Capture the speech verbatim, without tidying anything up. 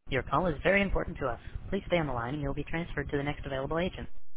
Your call is very important to us. Please stay on the line and you'll be transferred to the next available agent.